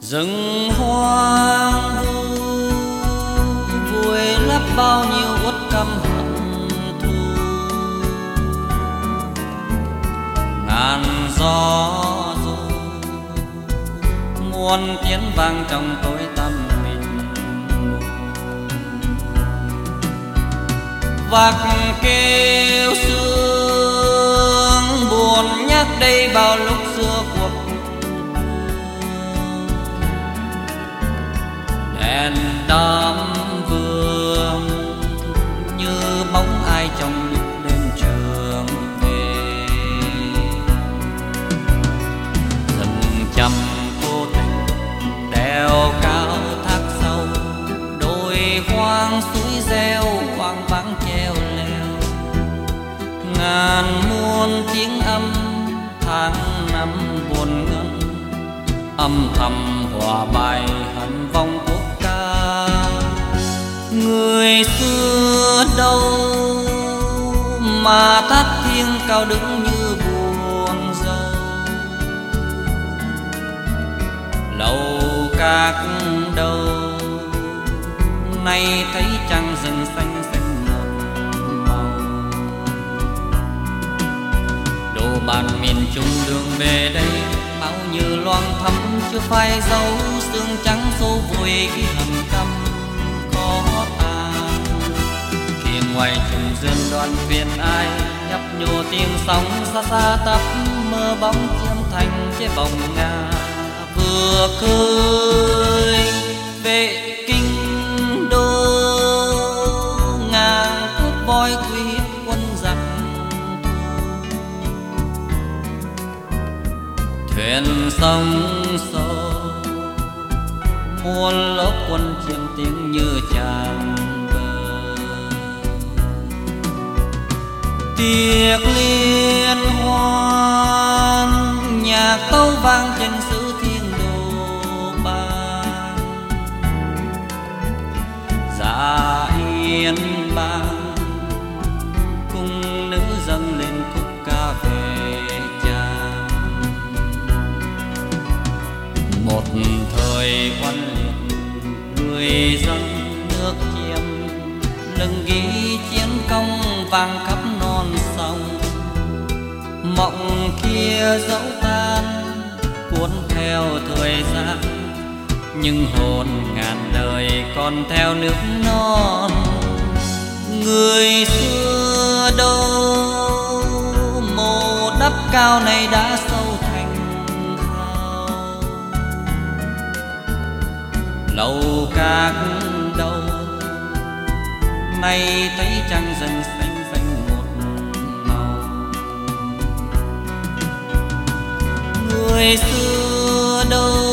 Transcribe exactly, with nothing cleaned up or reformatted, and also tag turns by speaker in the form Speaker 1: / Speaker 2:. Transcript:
Speaker 1: Rừng hoang vu vùi lấp bao nhiêu uất căm hận thù, ngàn gió ru muôn tiếng vang trong tối tăm mình. Vạc kêu sương buồn nhắc đây bao lúc xưa cuộc đèn đám vương như bóng ai trong lúc đêm trường về. Rừng trầm cô tình đèo cao thác sâu, đồi hoang suối reo hoang vắng treo leo. Ngàn muôn tiếng âm tháng năm buồn ngân, âm thầm hòa bài hận vong quốc ca. Người xưa đâu mà thác thiêng cao đứng như buồn dâu, lầu các đâu nay thấy trăng rừng xanh xanh một màu. Đồ bàn miền Trung đường về đây máu như loang thắm chưa phai dấu, xương trắng xô vùi cái hầm căm có tàn. Kia ngoài trùng dương đoàn viên ai nhấp nhô tiếng sóng xa xa tấp mơ bóng chiêm thành chế bồng nga vừa khơi vệ kinh đô. Ngàn cướp voi quy hiếp quân giặc, thuyền sông sâu muôn lớp quân chiêm tiếng như tràn bờ. Tiệc liên hoan nhạc tấu vang trên xứ thiên đồ ban, dạ yên bang cung nữ dâng lên khúc ca về cha. Một thời oanh liệt người dân nước chiêm, lưng ghi chiến công vang khắp non sông. Mộng kia dẫu tan cuốn theo thời gian, nhưng hồn ngàn đời còn theo nước non. Người xưa đâu mồ đắp cao này đã sâu thành hào, lầu các đâu nay thấy trăng dần xanh xanh một màu. Người xưa đâu